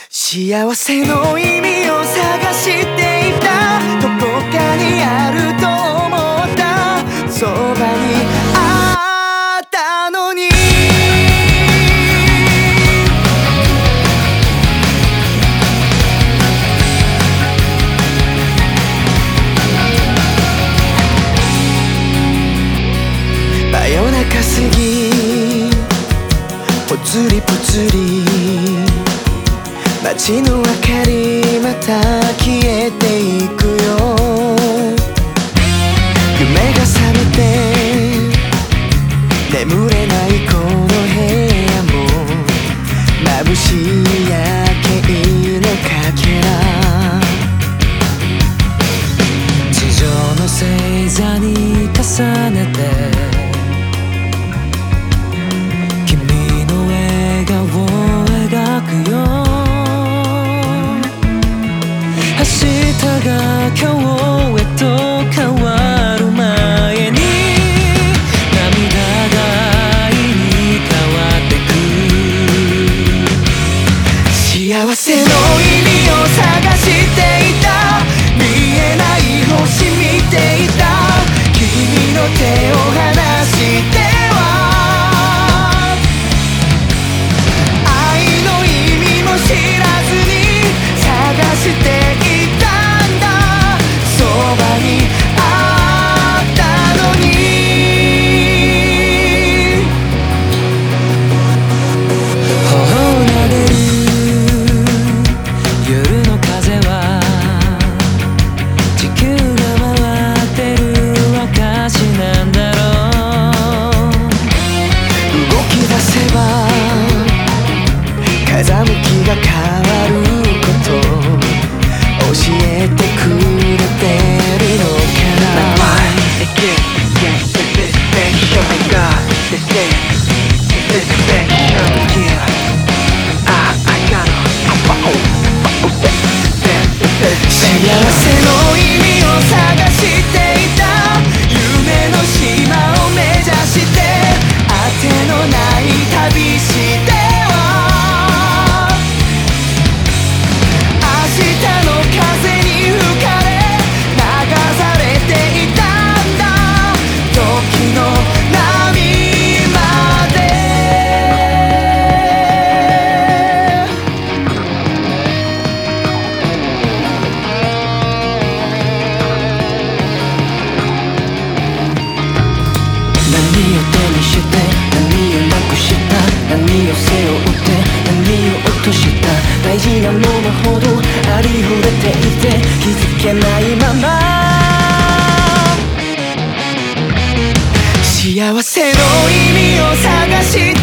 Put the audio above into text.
幸せの意味を探していた。どこかにあると思った。そばにあったのに。真夜中過ぎぽつりぽつり街の明かりまた消えていくよ。夢が覚めて眠れないこの部屋も眩しい夜景のかけら。地上の星座に重ねて君の笑顔を描くよ。明日が今日へと変わる前に涙が愛に変わってく。幸せの意味を探していた。見えない星見ていた。君の手を離しては愛の意味も知らずに探して風向きが変わること教えてくれてるのかな。幸せの意味を探していた。夢の島を目指してあてのない旅して何を手にして何をなくした。何を背負って何を落とした。大事なものほどありふれていて気づけないまま。幸せの意味を探して